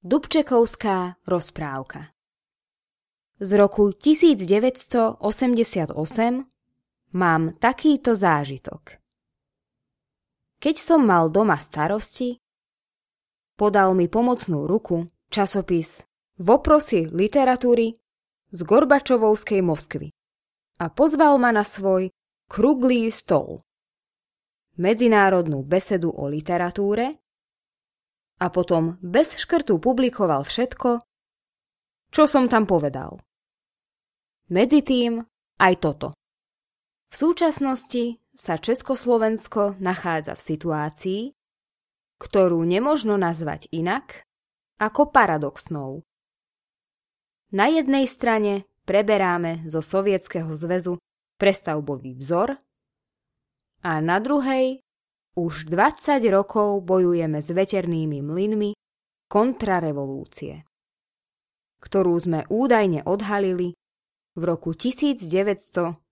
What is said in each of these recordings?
Dubčekovská rozprávka. Z roku 1988 mám takýto zážitok. Keď som mal doma starosti, podal mi pomocnú ruku časopis Voprosy literatúry z Gorbačovovskej Moskvy a pozval ma na svoj kruglý stol. Medzinárodnú besedu o literatúre a potom bez škrtu publikoval všetko, čo som tam povedal. Medzi tým aj toto. V súčasnosti sa Československo nachádza v situácii, ktorú nemožno nazvať inak ako paradoxnou. Na jednej strane preberáme zo Sovietskeho zväzu prestavbový vzor a na druhej už 20 rokov bojujeme s veternými mlynmi kontrarevolúcie, ktorú sme údajne odhalili v roku 1968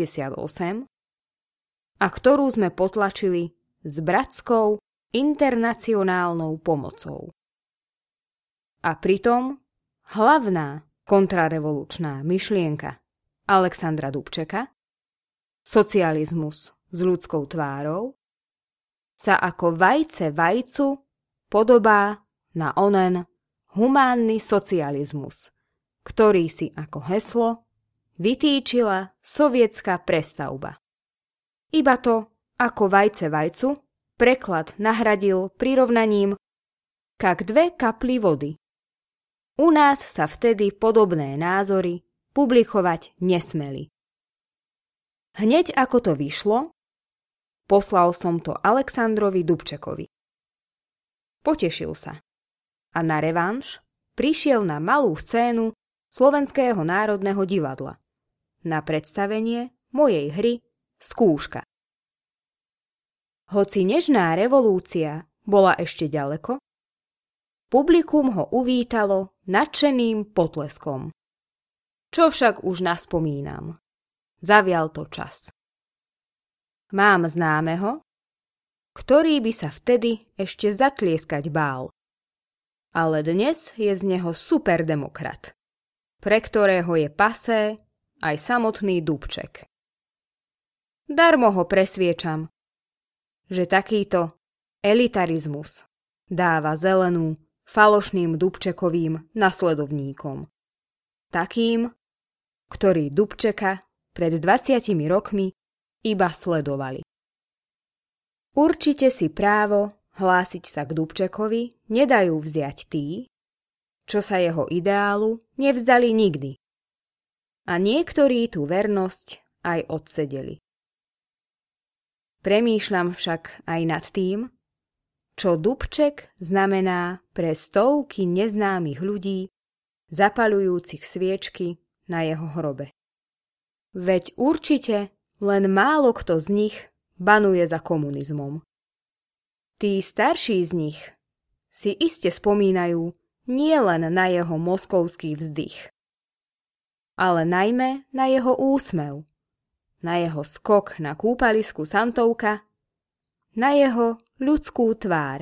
a ktorú sme potlačili s bratskou internacionálnou pomocou. A pritom hlavná kontrarevolučná myšlienka Alexandra Dubčeka, socializmus s ľudskou tvárou, sa ako vajce vajcu podobá na onen humánny socializmus, ktorý si ako heslo vytýčila sovietská prestavba. Iba to ako vajce vajcu preklad nahradil prirovnaním kak 2 kaply vody. U nás sa vtedy podobné názory publikovať nesmeli. Hneď ako to vyšlo, poslal som to Alexandrovi Dubčekovi. Potešil sa a na revanš prišiel na malú scénu Slovenského národného divadla na predstavenie mojej hry Skúška. Hoci nežná revolúcia bola ešte ďaleko, publikum ho uvítalo nadšeným potleskom. Čo však už naspomínam. Zavial to čas. Mám známeho, ktorý by sa vtedy ešte zatlieskať bál. Ale dnes je z neho superdemokrat, pre ktorého je pasé aj samotný Dubček. Darmo ho presviečam, že takýto elitarizmus dáva zelenú falošným Dubčekovým nasledovníkom. Takým, ktorí Dubčeka pred 20 rokmi iba sledovali. Určite si právo hlásiť sa k Dubčekovi nedajú vziať tí, čo sa jeho ideálu nevzdali nikdy. A niektorí tú vernosť aj odsedeli. Premýšľam však aj nad tým, čo Dubček znamená pre stovky neznámych ľudí, zapaľujúcich sviečky na jeho hrobe. Veď určite len málo kto z nich banuje za komunizmom. Tí starší z nich si iste spomínajú nielen na jeho moskovský vzdych, ale najmä na jeho úsmev, na jeho skok na kúpalisku Santovka, na jeho ľudskú tvár.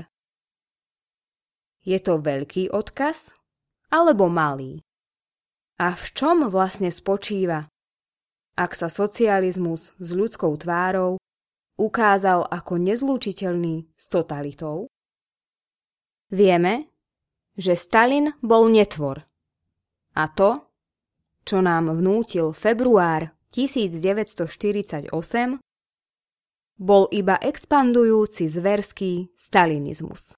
Je to veľký odkaz alebo malý? A v čom vlastne spočíva, ak sa socializmus s ľudskou tvárou ukázal ako nezlúčiteľný s totalitou? Vieme, že Stalin bol netvor. A to, čo nám vnútil február 1948, bol iba expandujúci zverský stalinizmus.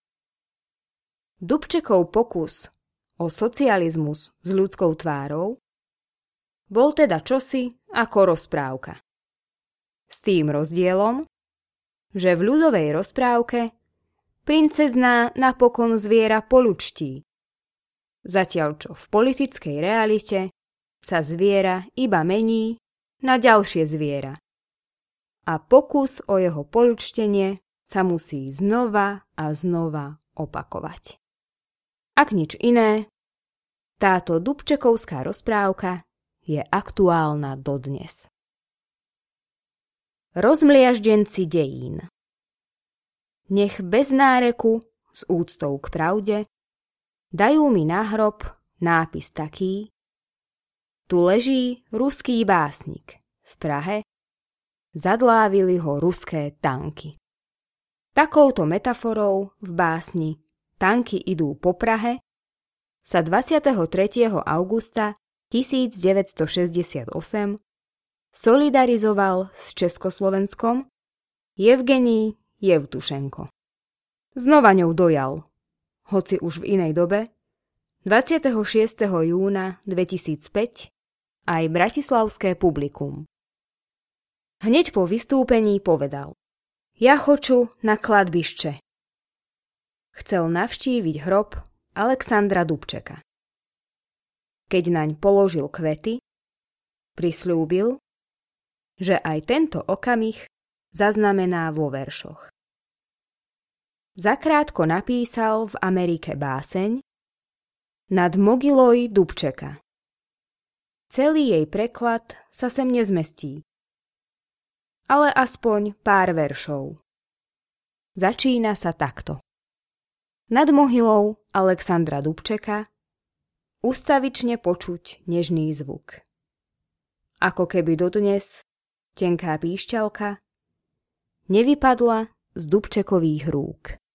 Dubčekov pokus o socializmus s ľudskou tvárou bol teda čosi ako rozprávka. S tým rozdielom, že v ľudovej rozprávke princezná napokon zviera poľučtí, zatiaľ čo v politickej realite sa zviera iba mení na ďalšie zviera. A pokus o jeho poľučtenie sa musí znova a znova opakovať. Ak nič iné, táto Dubčekovská rozprávka je aktuálna dodnes. Rozmliaždenci dejín. Nech bez náreku, s úctou k pravde, Dajú mi na hrob nápis taký: Tu leží ruský básnik. V Prahe zadlávili ho ruské tanky. Takouto metaforou v básni Tanky idú po Prahe sa 23. augusta 1968 solidarizoval s Československom Jevgenij Jevtušenko. Znova ňou dojal, hoci už v inej dobe, 26. júna 2005 aj bratislavské publikum. Hneď po vystúpení povedal: Ja choču na kladbišče. Chcel navštíviť hrob Alexandra Dubčeka. Keď naň položil kvety, prisľúbil, že aj tento okamih zaznamená vo veršoch. Zakrátko napísal v Amerike báseň Nad mogilou Dubčeka. Celý jej preklad sa sem nezmestí, ale aspoň pár veršov. Začína sa takto. Nad mohylou Alexandra Dubčeka ustavične počuť nežný zvuk. Ako keby dodnes tenká píšťalka nevypadla z Dubčekových rúk.